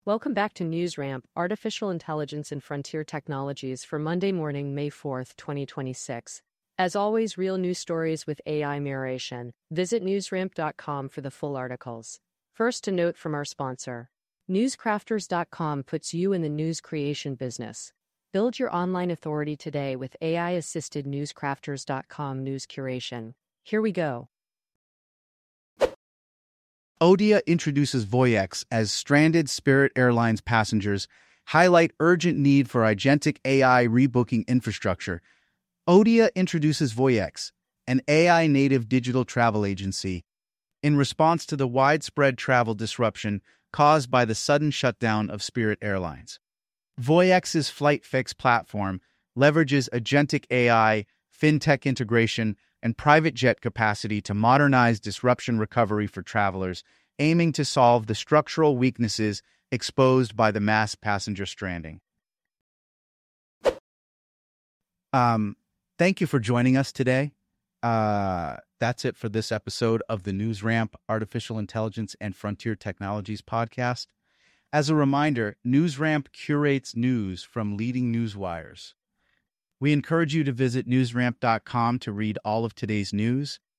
Welcome back to NewsRamp, Artificial Intelligence and Frontier Technologies for Monday morning, May 4th, 2026. As always, real news stories with AI narration. Visit newsramp.com for the full articles. First, a note from our sponsor. Newscrafters.com puts you in the news creation business. Build your online authority today with AI-assisted newscrafters.com news curation. Here we go. Odia introduces Voyex as stranded Spirit Airlines passengers highlight urgent need for agentic AI rebooking infrastructure. Odia introduces Voyex, an AI-native digital travel agency, in response to the widespread travel disruption caused by the sudden shutdown of Spirit Airlines. Voyex's FlightFix platform leverages agentic AI, fintech integration, and private jet capacity to modernize disruption recovery for travelers, aiming to solve the structural weaknesses exposed by the mass passenger stranding. Thank you for joining us today. That's it for this episode of the NewsRamp Artificial Intelligence and Frontier Technologies podcast. As a reminder, NewsRamp curates news from leading news wires. We encourage you to visit newsramp.com to read all of today's news.